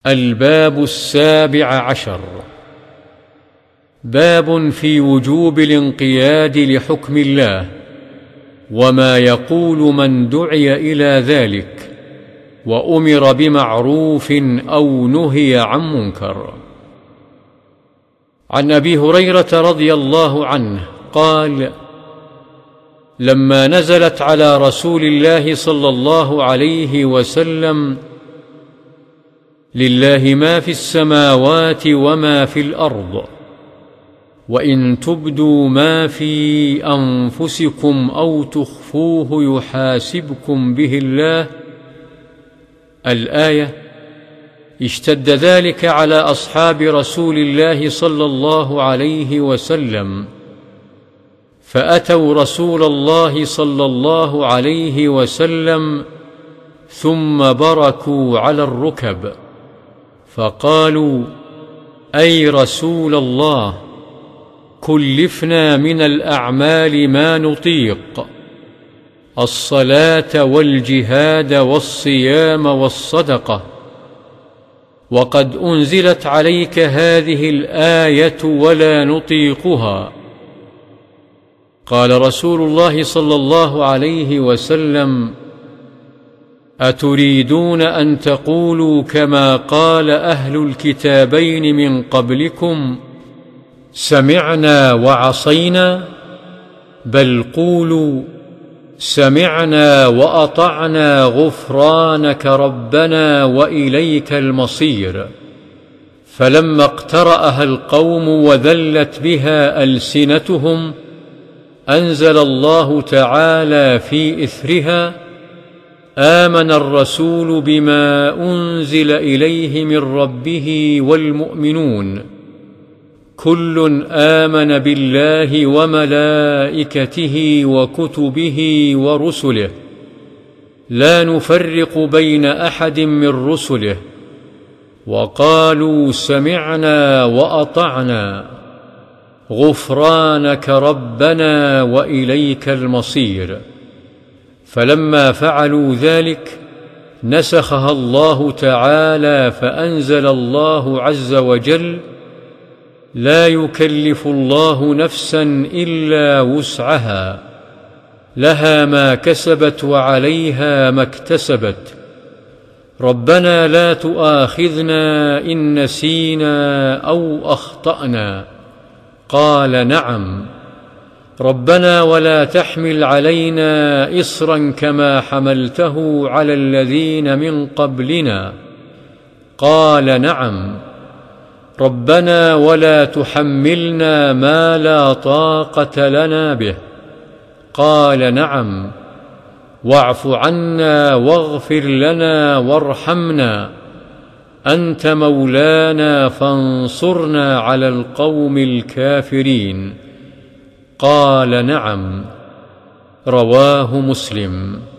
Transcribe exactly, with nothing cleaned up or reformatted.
الباب السابع عشر. باب في وجوب الانقياد لحكم الله وما يقول من دعي إلى ذلك وأمر بمعروف أو نهي عن منكر. عن أبي هريرة رضي الله عنه قال: لما نزلت على رسول الله صلى الله عليه وسلم: لله ما في السماوات وما في الأرض، وإن تبدوا ما في أنفسكم أو تخفوه يحاسبكم به الله، الآية، اشتد ذلك على أصحاب رسول الله صلى الله عليه وسلم، فأتوا رسول الله صلى الله عليه وسلم ثم بركوا على الركب فقالوا: أي رسول الله، كلفنا من الأعمال ما نطيق، الصلاة والجهاد والصيام والصدقة، وقد أنزلت عليك هذه الآية ولا نطيقها. قال رسول الله صلى الله عليه وسلم: أتريدون أن تقولوا كما قال أهل الكتابين من قبلكم: سمعنا وعصينا؟ بل قولوا: سمعنا وأطعنا غفرانك ربنا وإليك المصير. فلما اقترأها القوم وذلت بها ألسنتهم أنزل الله تعالى في إثرها: آمن الرسول بما أنزل إليه من ربه والمؤمنون كل آمن بالله وملائكته وكتبه ورسله لا نفرق بين أحد من رسله، وقالوا: سمعنا وأطعنا غفرانك ربنا وإليك المصير. فلما فعلوا ذلك نسخها الله تعالى فأنزل الله عز وجل: لا يكلف الله نفسا إلا وسعها، لها ما كسبت وعليها ما اكتسبت، ربنا لا تؤاخذنا إن نسينا أو أخطأنا. قال: نعم. ربنا ولا تحمل علينا إصرا كما حملته على الذين من قبلنا. قال: نعم. ربنا ولا تحملنا ما لا طاقة لنا به. قال: نعم. واعف عنا واغفر لنا وارحمنا، أنت مولانا فانصرنا على القوم الكافرين. قال: نعم. رواه مسلم.